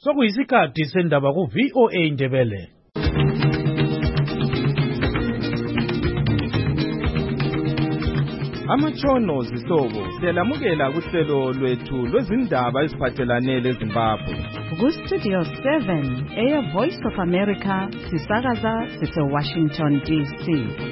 Sokuyisikhathi sendaba ku VOA Indebele. Amatshono zihlobo siyalamukela kuhlelo lwethu lwezindaba eziphathelane leZimbabwe. Ku-Studio 7 Air Voice of America sisakaza sise-Washington DC.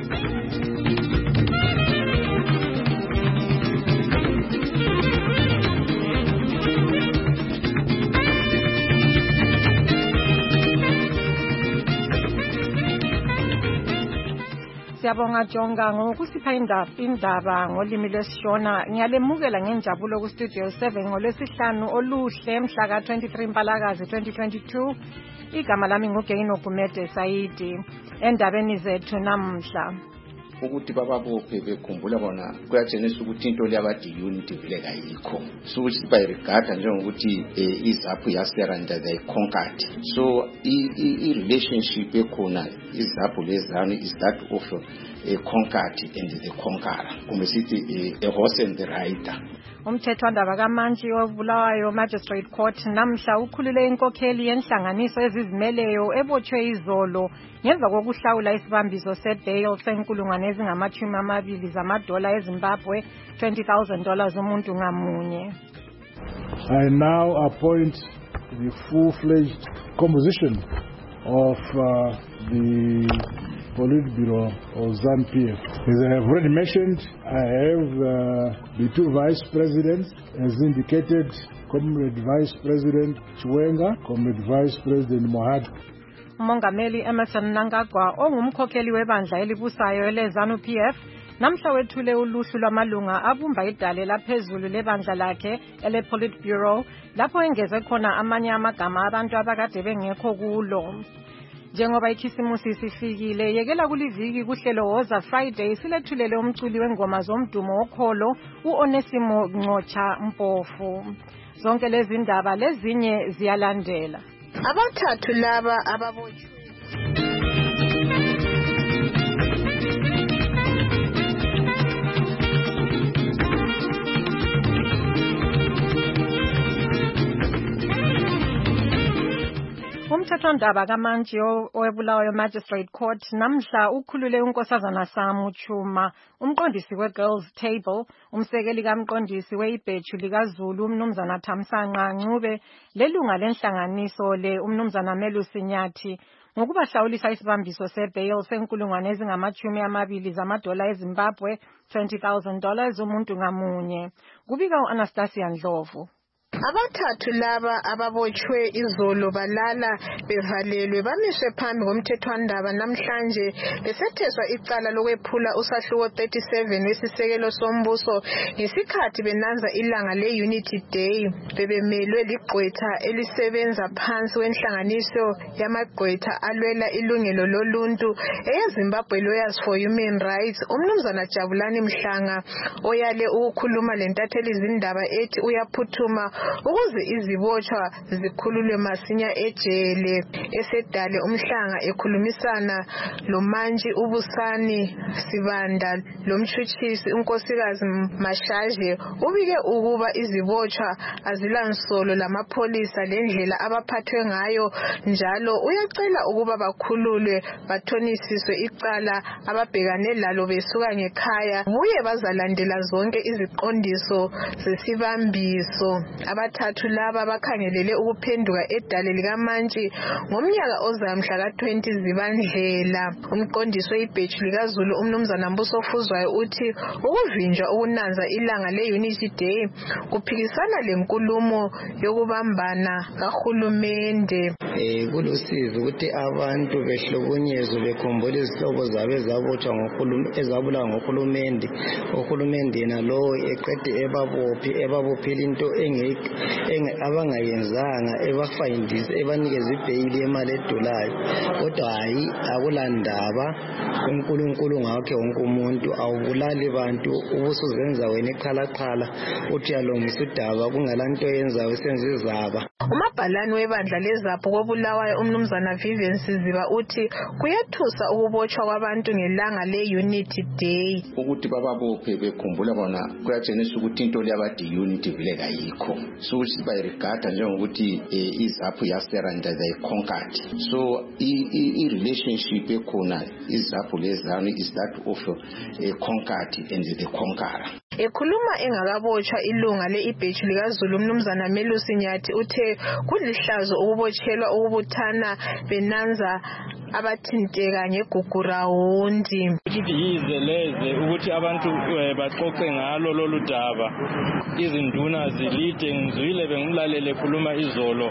Siyabonga Jonga ngokusipha indaba ngolimi lwesiShona. Ngiyalemukela ngenjabulo ku Studio 7 ngolwesihlanu oluhle mhla ka 23 Mpalakazi 2022. Igama lami nguGeino Gumede Saidi. Endabeni zethu namhla ukuthi bababophe bekhumbula bona kuyatshengisa ukuthi into leyabathi unity vele kayikho, so ukuthi bayirigada njengokuthi iZAPU yasiranda they conquered. So i-relationship ekhona iZAPU lezanu is that of a conquered and the conqueror, kumbe sithi a horse and the rider. Umthethwandaba kaMantshi oBulawayo Magistrate Court namhla ukhulule inkokheli yenhlanganiso ezizimeleyo ebotshwe izolo ngemva kokuhlawula isibambiso sebail senkulungwane ezingama-20 zamadola eZimbabwe, $20,000 umuntu ngamunye. I now appoint the full-fledged composition of the Politburo or ZANU-PF. As I have already mentioned, I have the two vice presidents, as indicated, Comrade Vice President Chiwenga, Comrade Vice President Mohad. Umongameli Emmerson Mnangagwa ongumkhokheli webandla elibusayo leZANU-PF namhla wethule uluhlu lwamalunga abumba idale laphezulu lebandla lakhe ele-Politburo lapho engeze khona amanye amagama abantu abakade bengekho kulo. Njengoba ikhisimusi sifikile, yekela kuliviki kuhlelo Woza Friday silethulele umculi wengoma zomdumo okholo uOnesimo Ncocha Mpofu. Zonke lezi ndaba lezinye ziyalandela. Abathathu laba ababotshwe Umthethwandaba kaMantshi oweBulawayo Magistrate Court namhla ukhulule unkosazana Samu Chuma, umqondisi we-Girls Table, umsekeli kamqondisi we-Ibhethu likaZulu umnumzana Thamsanqa Ncube, lelunga lenhlanganiso le umnumzana Melusi Nyathi, ngokubahlawulisa isibambiso sebail senkulungwane ezingama-20 zamadola eZimbabwe, $20,000 umuntu ngamunye. Kubika u-Anastasia Ndlovu. Abathathu laba ababotshwe izolo balala bevalelwe bamiswe phambi komthethwandaba namhlanje besetheswa icala lokwephula usahluko 37 wesisekelo sombuso ngesikhathi benanza ilanga le-Unity Day. Bebemelwe ligqwetha elisebenza phansi wenhlanganiso yamagqwetha alwela ilungelo loluntu eyeZimbabwe Lawyers for Human Rights, umnumzana Jabulani Mhlanga oyale ukukhuluma lentatheli izindaba ethi uyaphuthuma ukuze izibotshwa zikhululwe masinya ejele. Esedale uMhlanga ekhulumisana loMantshi uBusani Sibanda lomtshutshisi unkosikazi Mashaje ubike ukuba izibotshwa azilansolo lamapholisa lendlela abaphathwe ngayo, njalo uyacela ukuba bakhululwe bathonisiswe icala ababhekane lalo besuka ngekhaya, buye bazalandela zonke iziqondiso zesibambiso. Abathathu laba bakhangelele ukuphenduka edale likaMantshi ngomnyaka ozayo mhla ka-20 Zibandlela. Umqondisi we-Ibhethu likaZulu umnumzana Mbuso Fuzwayo uthi ukuvinjwa ukunanza ilanga le-Unity Day kuphikisana lenkulumo yokubambana kahulumende. Kulusizi ukuthi abantu behlukunyezwe bekhumbula izihlobo zabo ezabulawa ngohulumende. Uhulumende yena lowo eqede ebabophela into abangayenzanga, ebafayindisa, ebanikeza ibheyili yemali edolayo. Kodwa hayi, akulandaba. uNkulunkulu ngakhe wonke umuntu, awubulali bantu ubusuzenza wena eqhalaqhala uthi yalungisa udaba kungalanto yenzayo senze izaba. Umabhalane webandla lezapho koBulawayo umnumzana Vivian Siziba uthi kuyathusa ukubotshwa kwabantu ngelanga le-Unity Day. Ukuthi bababophe bekhumbula bona kuyatshengisa ukuthi into leyabadi unity vele kayikho. So sibayirigada njengokuthi izaphu yaseranda they conquered. So i-relationship ekhona izaphu lezanu is that of conquered and the conqueror. Ekhuluma engakabotshwa ilunga le-ibhetshi likaZulu umnumzana Melusi Nyathi uthe kulihlazo ukubotshelwa ukubuthana benanza abathinteka ngegugu rawundi. Ukuthi yizeleze ukuthi abantu baxoxe ngalo lolu daba. Izinduna zilide ngizwile bengimlalele ekhuluma izolo.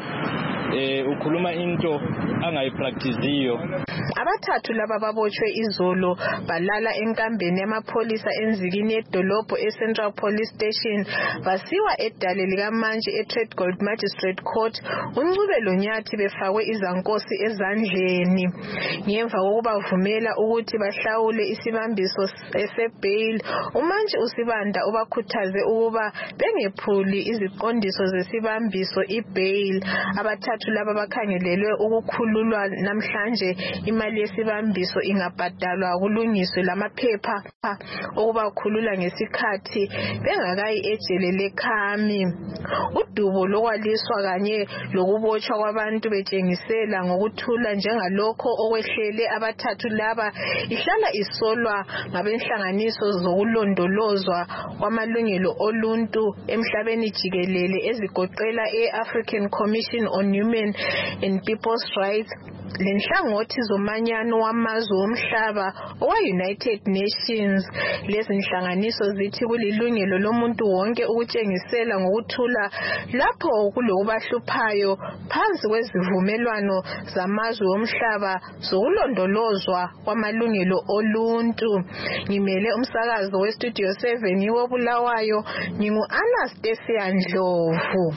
Ukhuluma into angayipracticeyo. Abathathu laba babotshwe izolo balala enkambeni yamapholisa enzikini edolobho eCentral Police Station basiwa edale likaMantshi eTradegold Magistrate Court. UNcubelo Nyathi befakwe izankosi ezandleni ngemva kokubavumela ukuthi bahlawule isibambiso esebail. uMantshi uSibanda ubakhuthaze ukuba bengephuli iziqondiso zesibambiso ibail. Abathathu laba bakhangelelwe ukukhululwa namhlanje. Imali yesibambiso ingabhadalwa kulungiswe lamaphepha okubakhulula ngesikhathi bengakayi ejele leKhami. Udubo lokwaliswa kanye lokubotshwa kwabantu betshengisela ngokuthula njengalokho okwehlele abathathu laba ihlala isolwa ngabenhlanganiso zokulondolozwa kwamalungelo oluntu emhlabeni jikelele ezigoqela e-African Commission on Human and People's Rights lenhlangothi zomanyano wamazwe omhlaba owa-United Nations. Lezi nhlanganiso zithi kulilungelo lomuntu wonke ukutshengisela ngokuthula lapho kulokubahluphayo phansi kwezivumelwano zamazwe omhlaba zokulondolozwa kwamalungelo oluntu. Ngimele umsakazo weStudio 7 woBulawayo, ngingu-Anastasia Ndlovu.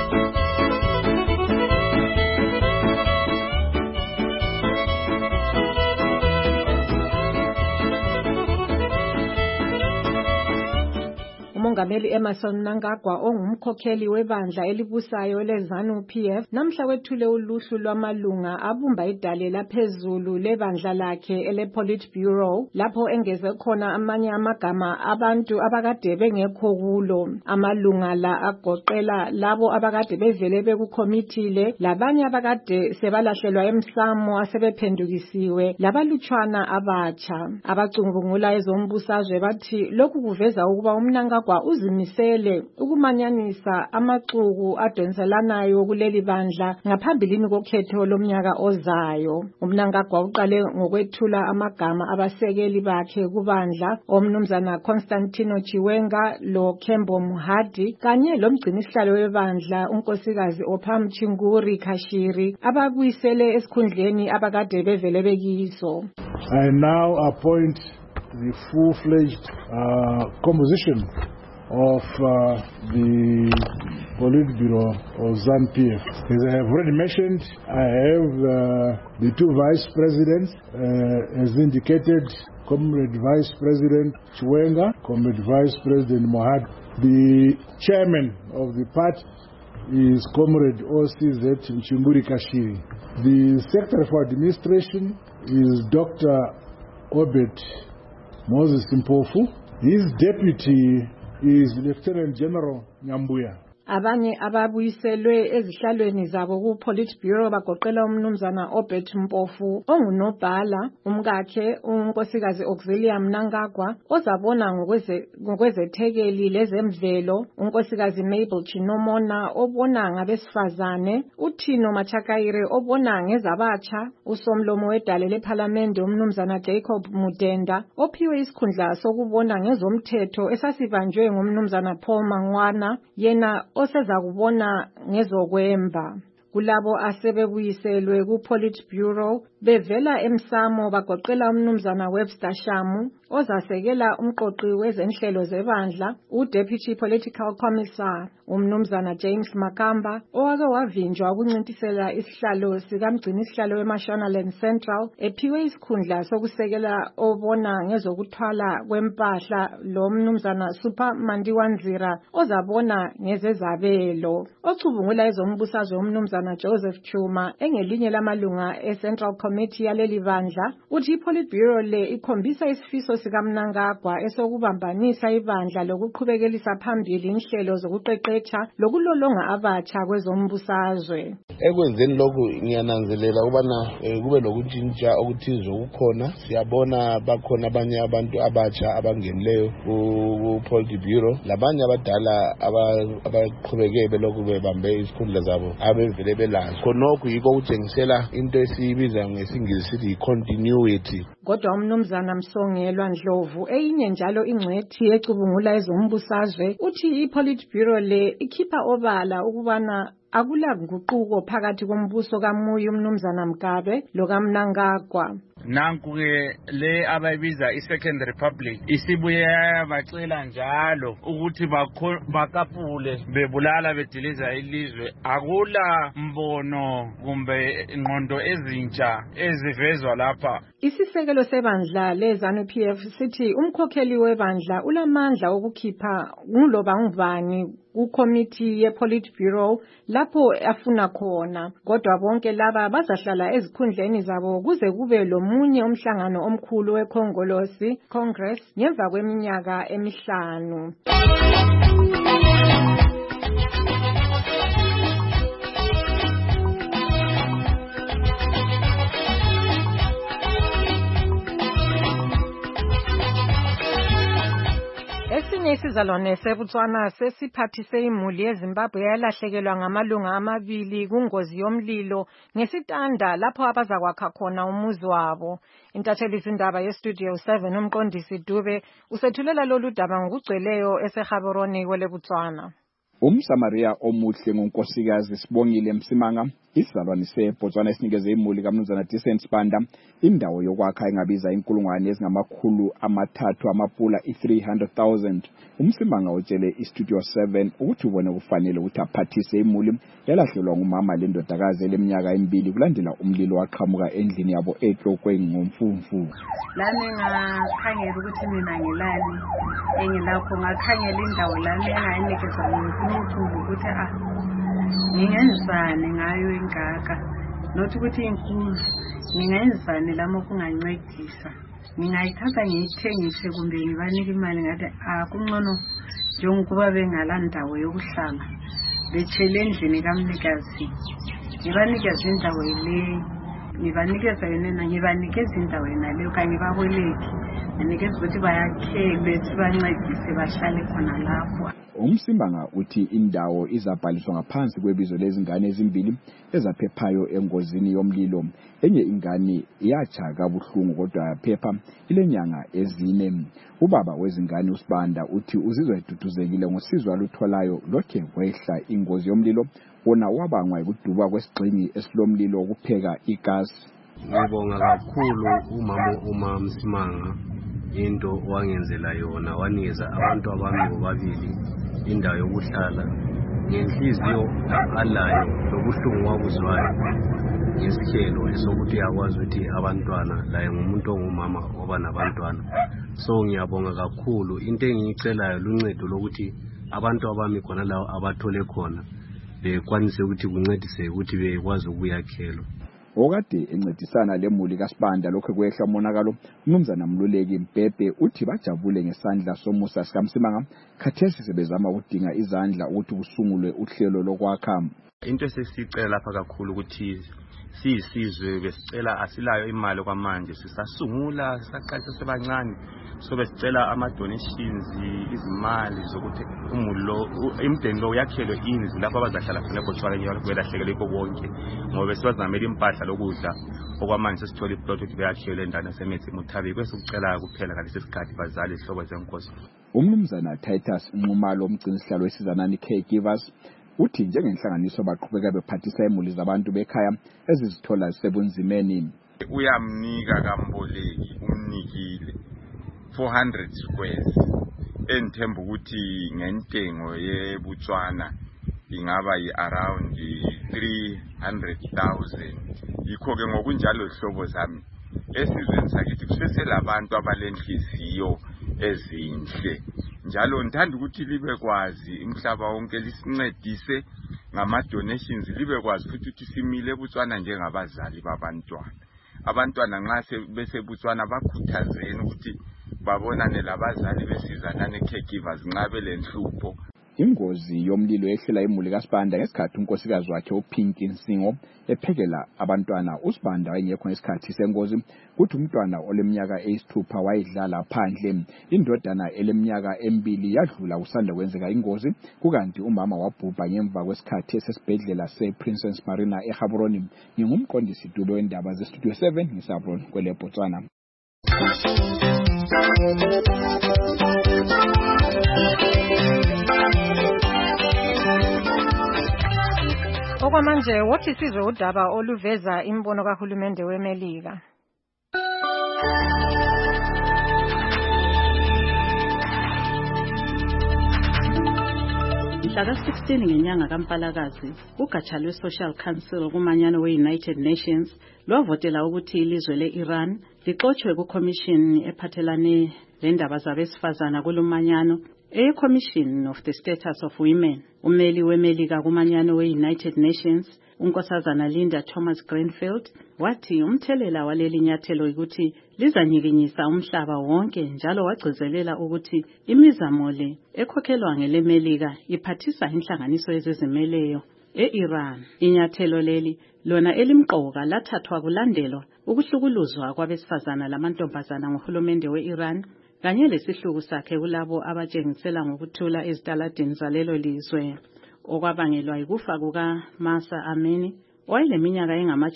uMongameli Emmerson Mnangagwa ongumkhokheli webandla elibusayo leZANU-PF namhla wethule uluhlu lwamalunga abumba idale laphezulu lebandla lakhe ele-Politburo lapho engeze khona amanye amagama abantu abakade bengekho kulo. Amalunga la agoqela labo abakade bevele bekukhomitile, labanye abakade sebalahlelwa emsamo asebephendukisiwe, labalutshwana abatsha. Abacungungula ezombusazwe bathi lokhu kuveza ukuba uMnangagwa uzimisele ukumanyanisa amaxuku adonselanayo kuleli bandla ngaphambilini kokhetho lomnyaka ozayo. UMnangagwa uqale ngokwethula amagama abasekeli bakhe kubandla omnumzana Constantino Chiwenga lo Kembo Muhadi kanye lomgcinisihlalo webandla unkosikazi Opham Chinguri Khashiri ababuyisele esikhundleni abakade bevele bekiso. I now appoint the full-fledged composition of the Politburo of ZANU-PF. As I have already mentioned, I have the two vice presidents, as indicated, Comrade Vice President Chiwenga, Comrade Vice President Mohad. The chairman of the party is Comrade OCZ Mchinguri Kashiri. The Secretary for Administration is Dr. Obed Moses Mpofu. His deputy is Lieutenant General Nyambuya. Abanye ababuyiselwe ezihlalweni zabo ku-Politburo bagoqela umnumzana Obed Mpofu ongunobhala, umkakhe unkosikazi Auxilia Mnangagwa ozabona ngokwezethekeli lezemvelo, unkosikazi Mabel Chinomona obona ngabesifazane, uThino Machakaire obona ngezabatsha, usomlomo wedale lephalamende umnumzana Jacob Mudenda ophiwe isikhundla sokubona ngezomthetho esasibanjwe ngumnumzana Paul Mangwana yena oseza kubona ngezokwemba. Kulabo asebebuyiselwe ku-Politburo bevela emsamo bagoqela umnumzana Webster Shamu ozasekela umqoqi wezenhlelo zebandla, uDeputy Political Commissar umnumzana James Makamba owake wavinjwa ukuncintisela isihlalo sikamgcinisihlalo weMashonaland Central ephiwe isikhundla sokusekela obona ngezokuthwala kwempahla lo mnumzana Super Mandiwanzira ozabona ngezezabelo. Ocubungula ezombusazwe umnumzana Joseph Chuma engelinye lamalunga eCentral Committee yaleli bandla uthi iPolitburo le ikhombisa isifiso sikaMnangagwa esokubambanisa ibandla lokuqhubekelisa phambili inhlelo zokuqeqesha lokulolonga abatsha kwezombusazwe. Ekwenzeni lokhu ngiyananzelela ukubana kube lokutshintsha okuthize okukhona. Siyabona bakhona abanye abantu abatsha abangenileyo kuPolitburo, labanye abadala abaqhubeke belokhu bebambe isikhundla zabo abevele belazo. Khonokho yiko ukutshengisela into esiyibiza ngesingisi sithi continuity. Kodwa umnumzana Msongelwa Ndlovu eyinye njalo ingcwethi ecubungula ezombusazwe uthi iPolitburo le ikhipha obala ukubana akula nguquko phakathi kombuso kaMuyi umnumzana Mgabe lokaMnangagwa. Nanku-ke le abayibiza i-Second Republic isibuye bacela njalo ukuthi bakapule bebulala bediliza ilizwe. Akula mbono kumbe ingqondo ezintsha ezivezwa lapha. Isisekelo sebandla leZANU-PF sithi umkhokheli webandla ulamandla okukhipha nguloba ngubani kukomiti yePolitburo lapho afuna khona. Kodwa bonke laba bazahlala ezikhundleni zabo kuze kube lomunye umhlangano omkhulu wekhongolosi Congress ngemva kweminyaka 5. Esinye isizalwane seBotswana sesiphathise imuli yeZimbabwe yalahlekelwa ngamalunga 2 kungozi yomlilo ngesitanda lapho abazakwakha khona umuzi wabo. Intatheli zindaba yeStudio 7 umqondisi Dube usethulela lolu daba ngokugcweleyo eseGaborone kweleBotswana. Umsamaria omuhle ngonkosikazi Sibongile Msimanga isizalwane seBotswana esinikeze imuli kaMnumzana Decent Sibanda indawo yokwakha engabiza inkulungwane ezingamakhulu amathathu amapula 300,000. Umsimanga utshele iStudio 7 ukuthi ubone kufanele ukuthi aphathise imuli yalahlelwa ngumama lendodakazi eleminyaka 2 kulandela umlilo waqhamuka endlini yabo eTlokwe ngomfumfu. Lami ngakhangela ukuthi mina ngilani engilapho ngakhangela indawo lami engayinikeza umuntu ukuthi ngingenzani ngayo ingaka nothi ukuthi inkulu ngingenzani lamo kungancedisa ngingayithatha ngiyithengise kumbe ngibanike imali ngathi akungcono njengokuba bengalandawo yokuhlala betshele endlini kaMnikazi ngibanikeza indawo le ngibanikeza yona ngibanikeza indawo yona leyo kanye baboleki nginikeza ukuthi bayakhele sibancedise bahlale khona lapho. Umsimanga uthi indawo izabhaliswa ngaphansi kwebizo lezingane ezimbili ezaphephayo engozini yomlilo. Enye ingane yatsha kabuhlungu kodwa yaphepha ilenyanga ezine. Ubaba wezingane uSibanda uthi uzizwa eduduzekile ngosizo alutholayo lokhe kwehla ingozi yomlilo wona wabangwa ukuduba kwesigxingi esilomlilo ukupheka igasi. Ngibonga kakhulu umama Msimanga into wangenzela yona wanikeza abantu abami bobabili indawo yokuhlala ngenhliziyo alayo lobuhlungu wabuzwayo ngesikelo esokuthi yakwazi ukuthi abantwana laye ngumuntu ongumama obana abantwana. So ngiyabonga kakhulu into engicelayo luncedo lokuthi abantu abami khona lawo abathole khona bekwanise ukuthi kuncedise ukuthi bekwazi ukuyakhela. Okade encedisana lemuli kaSibanda lokho kwehla umonakalo umnumzana Mluleki Mbhebhe uthi bajabule ngesandla somusa sikaMsimanga khathesi sebezama ukudinga izandla ukuthi kusungulwe uhlelo lokwakha. Into esisicela lapha kakhulu ukuthi siyisizwe besicela asilayo imali kwamanje sisasungula sisaqalisa sebancane so besicela ama-donations izimali zokuthi imdeni lo yakhelwe indlu lapho abazahlala khona eBotswana belahlekelwe ikho konke ngoba sibazamela impahla lokudla okwamanje sesithola iplot ukuthi beyakhelwe endaweni yaseMethi Muthabi kwesikucela kuphela ngalesi sikhathi bazali ihlobo zenkosi. Umnumzana Titus Nxumalo umgcinisihlalo wesizanani Caregivers uthi njengenhlanganiso baqhubeka bephathisa imuli zabantu bekhaya ezizithola zisebunzimeni. uyamnika kamboleki umnikile 400 squares enthemba ukuthi ngentengo yeBotswana ingaba yi-around 300,000. Yikho ke ngokunjalo hlobo zami esizweni sakithi kuseselabantu abalenhliziyo ezinhle, njalo ngithanda ukuthi libe kwazi imhlaba wonke lisincedise ngama-donations, libe kwazi futhi ukuthi simile eBotswana njengabazali babantwana. Abantwana nxa beseBotswana bakhuthazeni ukuthi babonane labazali besizana ne-caregivers nxa belenhlupho. Ingozi yomlilo ehlela imuli kaSibanda ngesikhathi unkosikazi wakhe uPinky Nsingo ephekela abantwana. uSibanda wayengekho ngesikhathi sengozi, kuthi umntwana oleminyaka eyisithupha wayedlala phandle. Indodana eleminyaka 2 yadlula kusanda kwenzeka ingozi, kukanti umama wabhubha ngemva kwesikhathi esesibhedlela sePrincess Marina eGaborone. Ngingumqondisi dulo wendaba zeStudio 7 ngisaBron kwele Botswana. Okwamanje wothi sizwe udaba oluveza imbono kahulumende weMelika. Mhla ka-16 ngenyanga kaMpalakazi, ugatsha lwe-Social Council kumanyano we-United Nations lwavotela ukuthi ilizwe le-Iran lixotshwe kuCommission ephathelane lendaba zabesifazana kulomanyano, Commission of the Status of Women. Umeli weMelika kumanyano we-United Nations, unkosazana Linda Thomas-Greenfield, wathi umthelela waleli nyathelo ukuthi lizanyikinyisa umhlaba wonke, njalo wagcizelela ukuthi imizamo le ekhokhelwa ngeleMelika iphathisa inhlanganiso ezizimeleyo e-Iran. Inyathelo leli lona elimqoka lathathwa kulandelwa ukuhlukuluzwa kwabesifazana lamantombazana ngohulumende we-Iran kanye lesihluku sakhe kulabo abatshengisela ngokuthula ezitaladini zalelo lizwe, okwabangelwa yikufa kukaMahsa Amini owayeleminyaka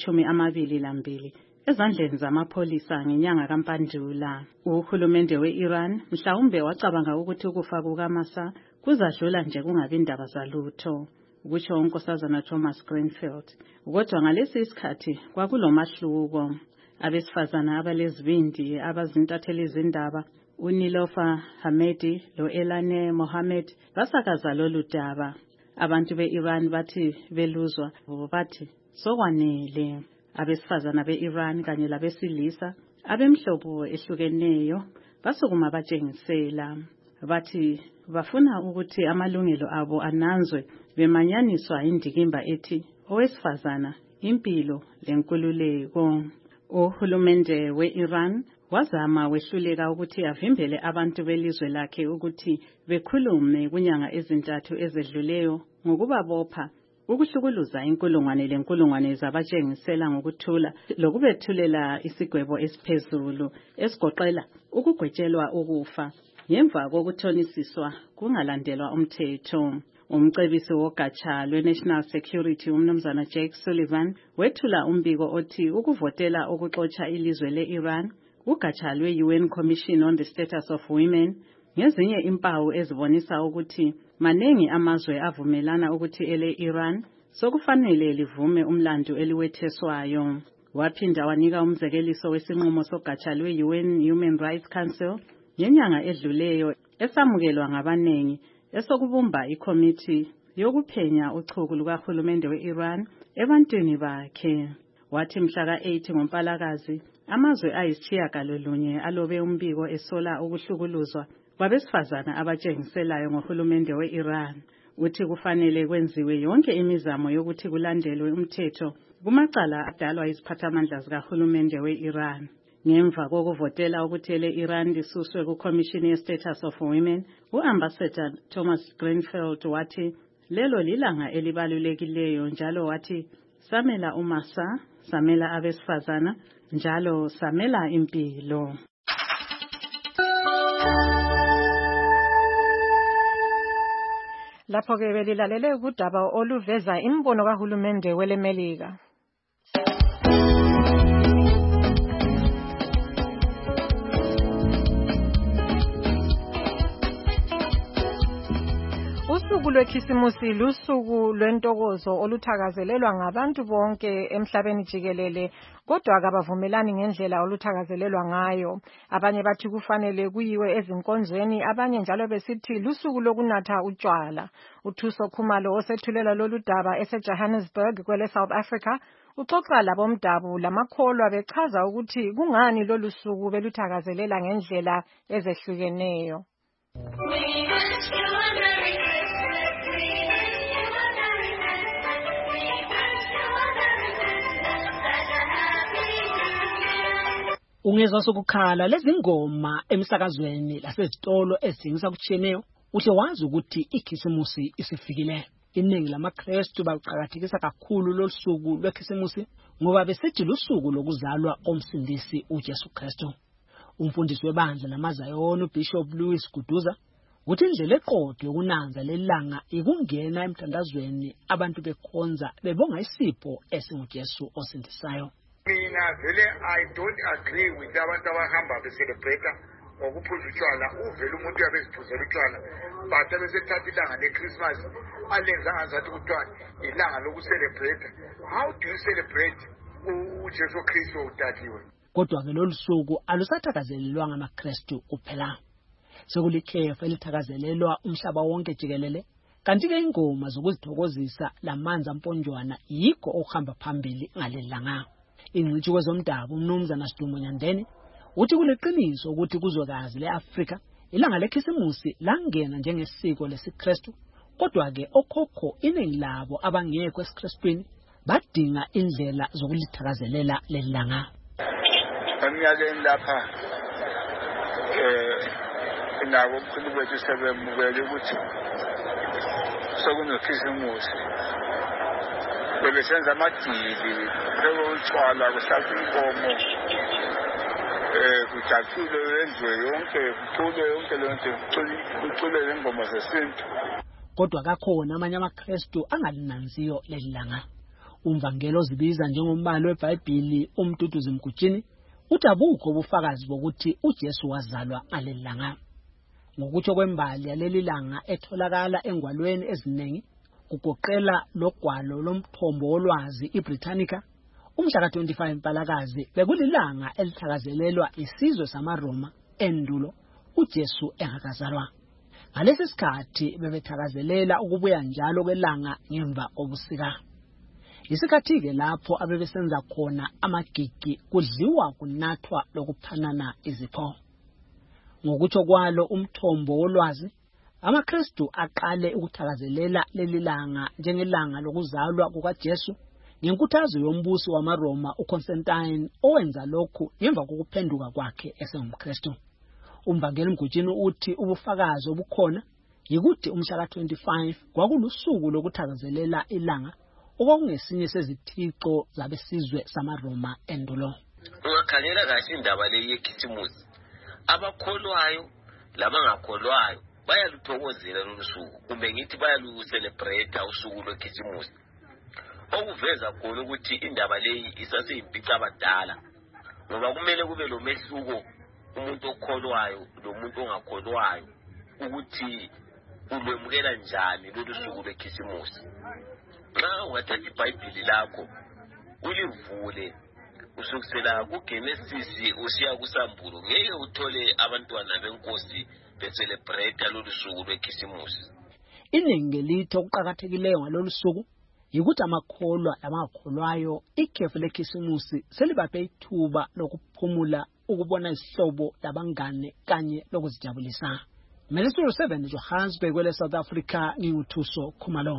engama-22 ezandleni zamapholisa ngenyanga kaMpandula. Uhulumende we-Iran mhlawumbe wacabanga ukuthi ukufa kukaMahsa kuzadlula nje kungabi indaba zalutho, kutsho unkosazana Thomas Greenfield. Kodwa ngalesi isikhathi kwakulomahluko. Abesifazana abalezibindi abazintatheli zindaba uNilofa Hamedi lo-Elane Mohammed basakaza lolu daba. Abantu be-Iran bathi beluzwa bathi sokwanele. Abesifazana be-Iran kanye labesilisa abemhlobo ehlukeneyo basukuma batshengisela, bathi bafuna ukuthi amalungelo abo ananzwe, bemanyaniswa indikimba ethi owesifazana, impilo lenkululeko. Uhulumende we-Iran wazama wehluleka ukuthi avimbele abantu belizwe lakhe ukuthi bekhulume kunyanga ezintathu ezedluleyo ngokubabopha ukuhlukuluza inkulungwane zabatshengisela ngokuthula lokubethulela isigwebo esiphezulu esigoqela ukugwetshelwa ukufa ngemva kokuthonisiswa kungalandelwa umthetho. Umcebisi wogatsha lwe-National Security umnumzana Jake Sullivan wethula umbiko othi ukuvotela ukuxotsha ilizwe le-Iran ugatsha lwe-UN Commission on the Status of Women ngezinye impawu ezibonisa ukuthi manengi amazwe avumelana ukuthi ele-Iran sokufanele livume umlando eliwetheswayo. Waphinda wanika umzekeliso wesinqumo sogatsha lwe-UN Human Rights Council ngenyanga edluleyo esamukelwa ngabanengi esokubumba ikomiti yokuphenya uchuku lukahulumende we-Iran ebantwini bakhe. Wathi mhla ka-8 ngoMpalakazi amazwe ayisitshiyagalolunye alobe umbiko esola ukuhlukuluzwa kwabesifazana abatshengiselayo ngohulumende we-Iran. Uthi kufanele kwenziwe yonke imizamo yokuthi kulandelwe umthetho kumacala adalwa iziphathamandla zikahulumende we-Iran. Ngemva kokuvotela ukuthi ele-Iran lisuswe kuCommission ye-Status of Women, u-Ambassador Thomas Greenfield wathi lelo lilanga elibalulekileyo, njalo wathi samela uMahsa, samela abesifazana, njalo samela impilo. Lapho ke belilalele udaba oluveza imbono kahulumende weleMelika. Usuku lwekhisimusi lusuku lwentokozo oluthakazelelwa ngabantu bonke emhlabeni jikelele, kodwa akabavumelani ngendlela oluthakazelelwa ngayo. Abanye bathi kufanele kuyiwe ezinkonzweni, abanye njalo besithi lusuku lokunatha utshwala. uThuso Khumalo osethulela lolu daba eseJohannesburg kwele South Africa uxoxa labomdabu lamakholwa bechaza ukuthi kungani lolu suku beluthakazelela ngendlela ezehlukeneyo. Ungezwa sokukhala lezingoma emsakazweni lasezitolo ezithengisa kutshiyeneyo, uhle wazi ukuthi ikhisimusi isifikile. Iningi lamaKristu baqhakathekisa kakhulu losuku lwekhisimusi ngoba besithi lusuku lokuzalwa komsindisi uJesu Kristu. Umfundisi webandla lamaZayoni uBishop Louis Guduza uthi indlela eqotho yokunanza lelanga ikungena emthandazweni abantu bekhonza bebonga isipho esinguJesu osindisayo. Mina vele I don't agree with abantu abahamba beselebrate ngokuphuza utshwala. Uvele umuntu uyabeziphuzela utshwala but abesethatha ilanga leChristmas alenza ngazathi kuthiwa ilanga lokucelebrate. How do you celebrate uJesu Kristu udaliwe? Kodwa ke lolu suku alusathakazelelwa ngamaKristu kuphela. Sekulikhefa elithakazelelwa umhlaba wonke jikelele, kanti ke ingoma zokuzithokozisa lamanzi amponjwana yikho okuhamba phambili ngalelanga. Ingcitshi kwezomdabu uMnumzana Sidumo Nyandeni uthi kuleqiniso ukuthi kuzwekazi leAfrika ilanga lekhisimusi langena njengesiko lesiKristu, kodwa ke okhokho iningi labo abangekho esiKristwini badinga indlela zokulithakazelela lelanga. Eminyakeni lapha nabo umkhulu wethu sebemukele ukuthi sokunokhisimusi. Bebesenza amadili utshwala kuhlatshwa inkomo kujatshule yenziwe yonke kucule yonke lonke kucule ingoma zesintu. Kodwa kakhona amanye amaKristu angalinanziyo lelanga. Umvangelo zibiza njengombhalo weBhayibheli uMduduzi Mgujini uthi abukho ubufakazi bokuthi uJesu wazalwa ngalelanga. Ngokutsho kwembali yalelilanga etholakala engwalweni eziningi kugoqela logwalo lomthombo wolwazi iBritannica, umhla ka-25 Mpalakazi bekulilanga elithakazelelwa isizwe samaRoma endulo uJesu engakazalwa. Ngalesi sikhathi bebethakazelela ukubuya njalo kwelanga ngemva kobusika. Isikhathi ke lapho abebesenza khona amagigi kudliwa kunathwa lokuphanana izipho. Ngokutsho kwalo umthombo wolwazi, amaKristu aqale ukuthakazelela lelilanga njengelanga lokuzalwa kukaJesu ngenkuthazo yombusi wamaRoma uConstantine owenza lokhu ngemva kokuphenduka kwakhe esengumKristu. Umvangeli Mgujini uthi ubufakazi obukhona yikuthi umhla ka-25 kwakulusuku lokuthakazelela ilanga okwakungesinye sezithixo zabesizwe samaRoma endulo. Ungakhangela kahle indaba le yekhisimusi, abakholwayo labangakholwayo bayaluthokozela lolu suku, kumbe ngithi bayalucelebrate usuku lwekhisimusi. Okuveza khona ukuthi indaba leyi isaseyimpica abadala, ngoba kumele kube lo mehluko umuntu okholwayo lomuntu ongakholwayo ukuthi ulwemukela njani lolu suku lwekhisimusi. Nxa ungathatha iBhayibheli lakho ulivule usukusela kuGenesis usiya kuSambulo, ngeke uthole abantwana benkosi becelebrate lolu suku lwekhisimusi. Iningi lithi okuqhakathekileyo ngalolu suku yikuthi amakholwa labangakholwayo ikhefu lekhisimusi selibaphe ithuba lokuphumula, ukubona izihlobo labangane kanye lokuzijabulisa. Melesuru 7 Johannesburg kwele South Africa, nginguThuso Khumalo.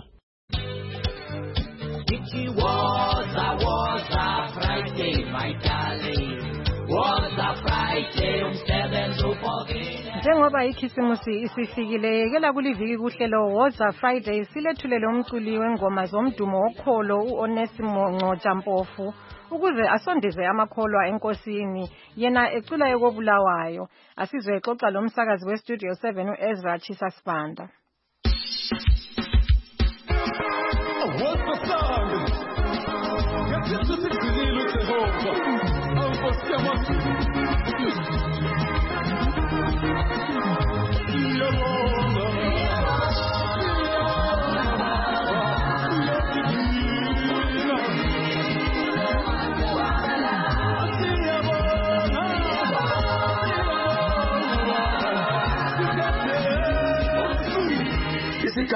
It was a Friday, my darling. Was a Friday, umsebenzi uphokile. Njengoba ikhisimusi isifikile, kela kuliviki kuhlelo Woza Friday silethulele umculi wengoma zomdumo wokholo uOnesimo Ngcoja Mpofu ukuze asondeze amakholwa enkosini, yena ecula ekobulawayo. Asizwe exoxa lo msakazi weStudio 7 uEzra Chisa Sibanda.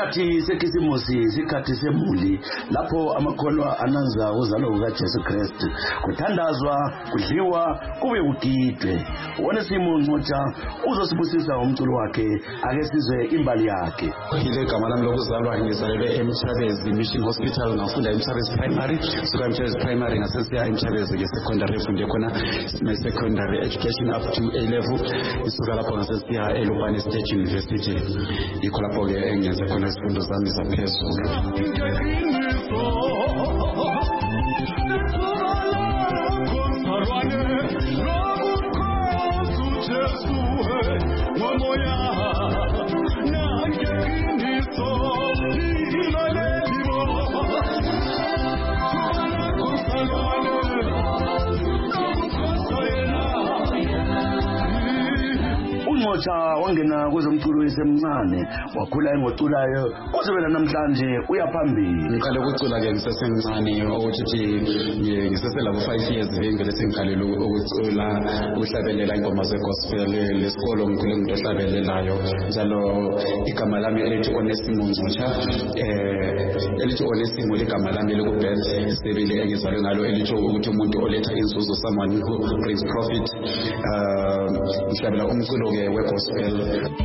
isikhathi sekhisimusi isikhathi semuli lapho amakholwa ananza uzalo kukaJesu Kristu kuthandazwa kudliwa kube kugidwe. Onesimo Ncotsha uzosibusisa umculo wakhe ake sizwe imbali yakhe. Ile gama lami lokuzalwa ngizalelwe eMchabezi Mission Hospital ngafunda eMchabezi Primary suka eMchabezi Primary ngasesiya eMchabezi secondary funde khona my secondary education up to A level isuka lapho ngasesiya eLupane State University yikho lapho ke engenze khona izifundo zami zaphezulu. Ncotsha wangena kwezomculo esemncane wakhula engoculayo kusebela namhlanje uyaphambili. Ngiqale ukucula ke ngisesemncane ukuthi ngisesela ku 5 years ngivele sengiqalile ukucula ukuhlabelela ingoma zegospel lesikolo ngikhule ngihlabelelayo njalo igama lami elithi Onesimo Ncotsha elithi Onesimo ligama lami lokuband isebele engizalwe ngalo elithi ukuthi umuntu oletha inzuzo someone who brings profit ngihlabela umculo ke gospel.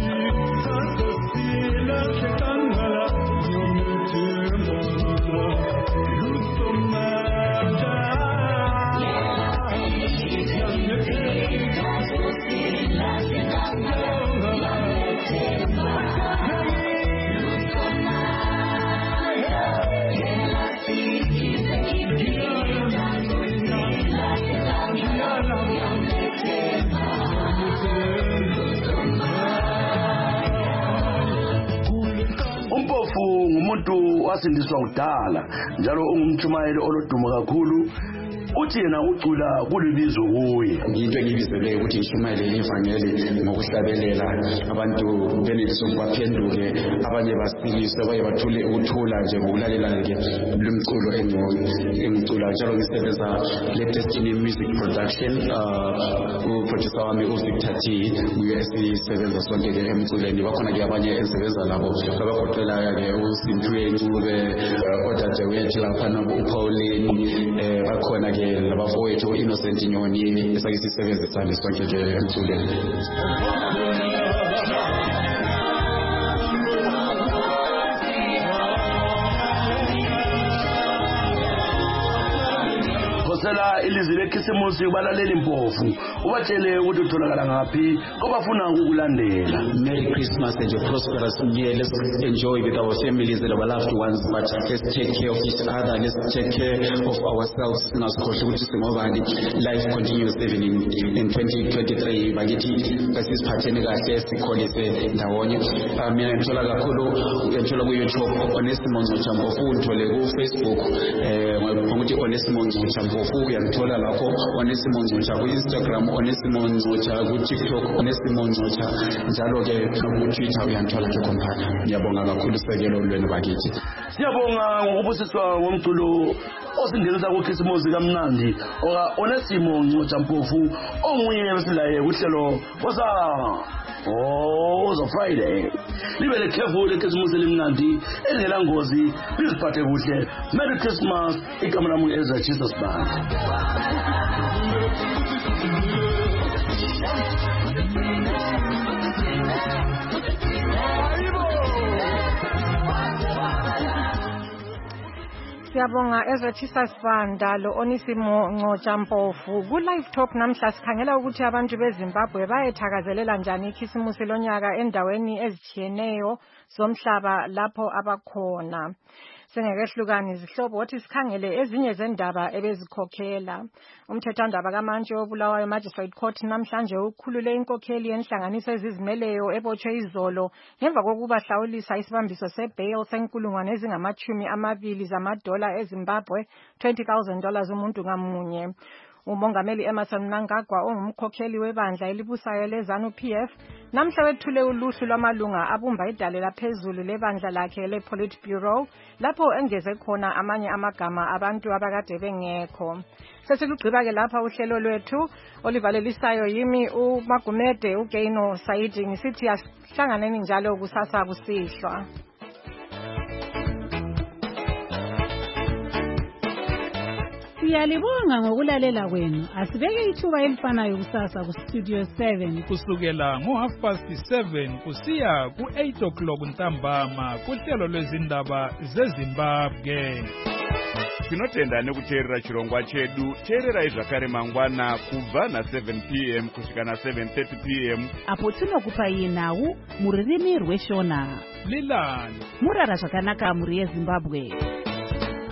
Ngumuntu wasindiswa kudala njalo ungumtshumayeli olodumo kakhulu uthi yena ucula kulibizo kuye. Into engibizele ukuthi ngishumayele ivangeli ngokuhlabelela abantu beneliso baphenduke abanye basiliswe abanye bathule ukuthula nje ngokulalela ke lumculo engicula njalo ngisebenza le Destiny Music Production uproducer wami uVictor T usebenza sonke ke emculeni bakhona ke abanye ensebenza labo abagoqela ke uSimphiwe Ncube odade wethu lapha noPauline bakhona ke labafowethu Innocent Nyoni esake sisebenzisana sonke ke emculeni. Sela ilizwi lekhisimusi ubalaleli Mpofu ubatshele ukuthi utholakala ngaphi obafuna ukukulandela. Merry Christmas and a prosperous new year. Let's enjoy with our families and our loved ones, but let's take care of each other. Let's take care of ourselves. Life continues even in 2023. Bagithi kasisiphatheni kahle sikholise ndawonye. Mina ngithola kakhulu ngithola ku YouTube Onesimo Ncotsha Mpofu, ngithole ku Facebook ngokuthi Onesimo Ncotsha Mpofu uyangithola lapho Onesimo Ncotsha ku Instagram Onesimo Ncotsha ku TikTok Onesimo Ncotsha njalo ke ku Twitter uyangithola ke khona. Ngiyabonga kakhulu sekelo lwenu bakithi. Siyabonga ngokubusiswa ngomculo osingenisa kukhisimusi kamnandi oka Onesimo Ncotsha Mpofu omunye wesilaye kuhlelo kosa Friday. Libe careful lekhisimusi limnandi engela ngozi liziphathe kuhle. Merry Christmas igama lami Ezra Jesus Band. Siyabonga Ezra Jesus Band lo Onesimo Ncotsha Mpofu. Ku live talk namhla sikhangela ukuthi abantu beZimbabwe bayethakazelela njani ikhisimusi lonyaka endaweni ezitshiyeneyo zomhlaba lapho abakhona. Sengekehlukani izihlobo wathi sikhangele ezinye zendaba ebezikhokhela. Umthethandaba kaMantshi obulawayo Magistrate Court namhlanje ukhulule inkokheli yenhlanganiso ezizimeleyo ebotshwe izolo ngemva kokuba hlawulisa isibambiso sebail senkulungwane ezingama-20 zamadola eZimbabwe, $20,000 umuntu ngamunye. Umongameli Emmerson Mnangagwa ongumkhokheli webandla elibusayo leZANU-PF namhla wethule uluhlu lwamalunga abumba idale laphezulu lebandla lakhe lePolitburo lapho engeze khona amanye amagama abantu abakade bengekho. Sesilugqiba ke lapha uhlelo lwethu olivalelisayo yimi uMagumede uGeino Saidi ngisithi asihlanganeni njalo kusasa kusihlwa. Siyalibonga ngokulalela kwenu. Asibeke ithuba elifanayo kusasa ku Studio 7 kusukela ngo7:30 kusiya ku8 ntambama kuhlelo lwezindaba zeZimbabwe. Tinotenda nekuteerera chirongwa chedu. Teerera zvakare mangwana kubva na7 p.m. kusvika na7:30 p.m. apo tinokupa nhau muririmi rweshona. Lilani murara zvakanaka muri yeZimbabwe.